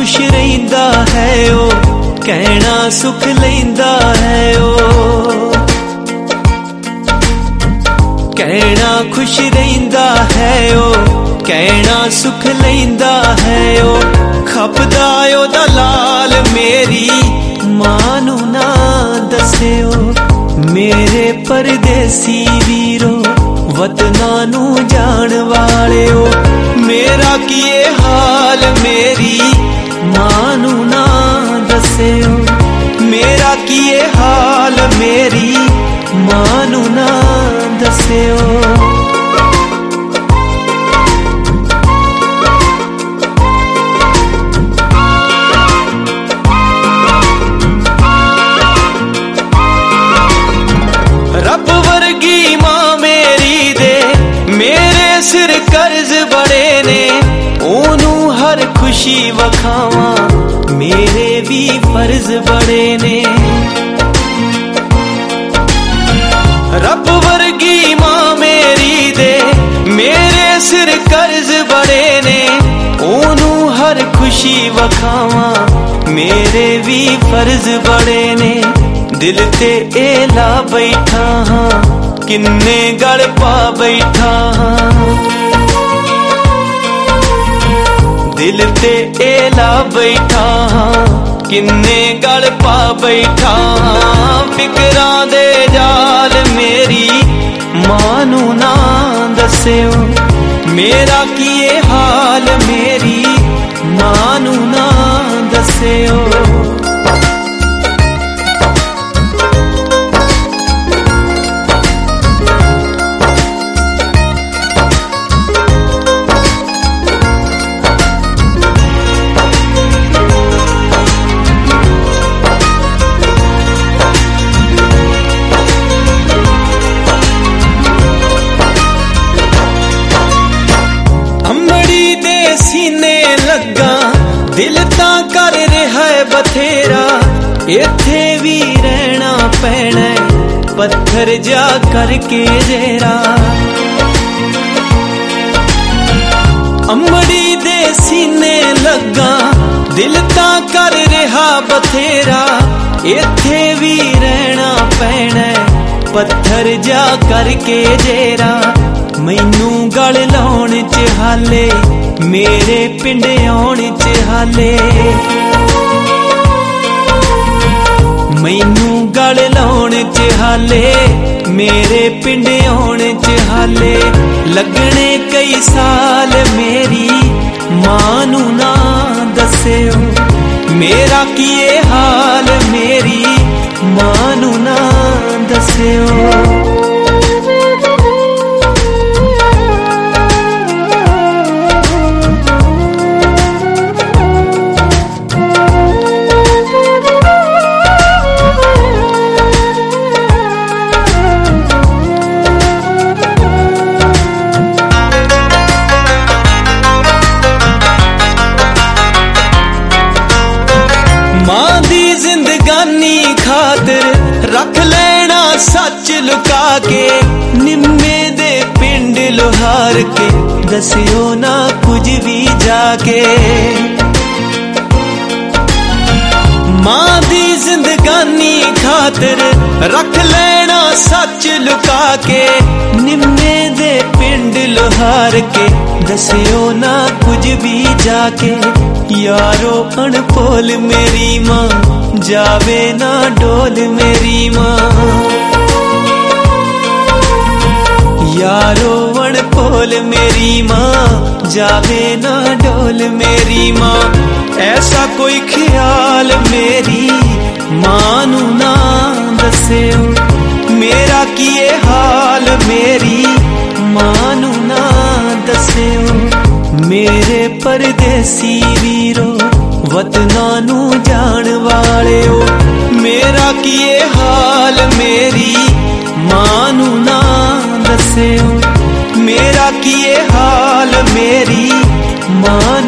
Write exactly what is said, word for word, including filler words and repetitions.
खुश रहिंदा है ओ कहना सुख लैंदा है ओ कहना खुश रहिंदा है ओ कहना सुख लैंदा है ओ खपदा ओदा लाल मेरी मां नू ना दस्सियो मेरे परदेसी वीरो वतना नू जान वालियो मेरा किए हाल मेरी मां नू ना दस्सियो मेरा किए हाल मेरी मां नू ना दस्सियो रब वर्गी मां मेरी दे मेरे सिर कर्ज बड़े ने ओनू हर खुशी वखावा मेरे भी फर्ज बड़े ने रब वर्गी मां मेरी दे मेरे सिर कर्ज बड़े ने ओनू हर खुशी वखावा मेरे भी फर्ज बड़े ने दिल ते एला बैठा हाँ किन्ने गल पा बैठा हाँ दिल ते एला बैठा हाँ किन्ने गल पा बैठा हाँ फिकरां दे जाल मेरी मां नू ना दस्सियो मेरा किए हाल मेरी मां नू ना दस्सियो सीने लगा दिल तां कर रहा है बथेरा इत्थे भी रहना पैना पत्थर जा करके जेरा अमड़ी दे सीने लगा दिल तां कर रहा बथेरा इत्थे भी रहना पैना पत्थर जा करके जेरा मैनू गल लाउण च हाले मेरे पिंड आउण च हाले मैनू गल लाउण च हाले मेरे पिंड आउण च हाले लगने कई साल मेरी मां नू ना दस्सियो मेरा किए हाल मेरी मां नू ना दस्सियो मां दी जिंदगानी खातिर रख लेना सच लुका के निम्मे दे पिंड लोहार के दसियो ना कुछ भी जाके मां दी जिंदगानी खातिर रख लेना सच लुका के निम्मे दे पिंड लोहार के दसियो ना कुछ भी जाके यारो अनपोल मेरी मां जावे ना डोल मेरी मां यारो अनपोल मेरी मां जावे ना डोल मेरी मां ऐसा कोई ख्याल मेरी मां नू ना दस्सियो मेरा किए हाल मेरी मां नू ना दस्सियो मेरे परदेसी वीरो वतना नू जान वालियो मेरा किए हाल मेरी मां नू ना दस्सियो मेरा किए हाल मेरी मां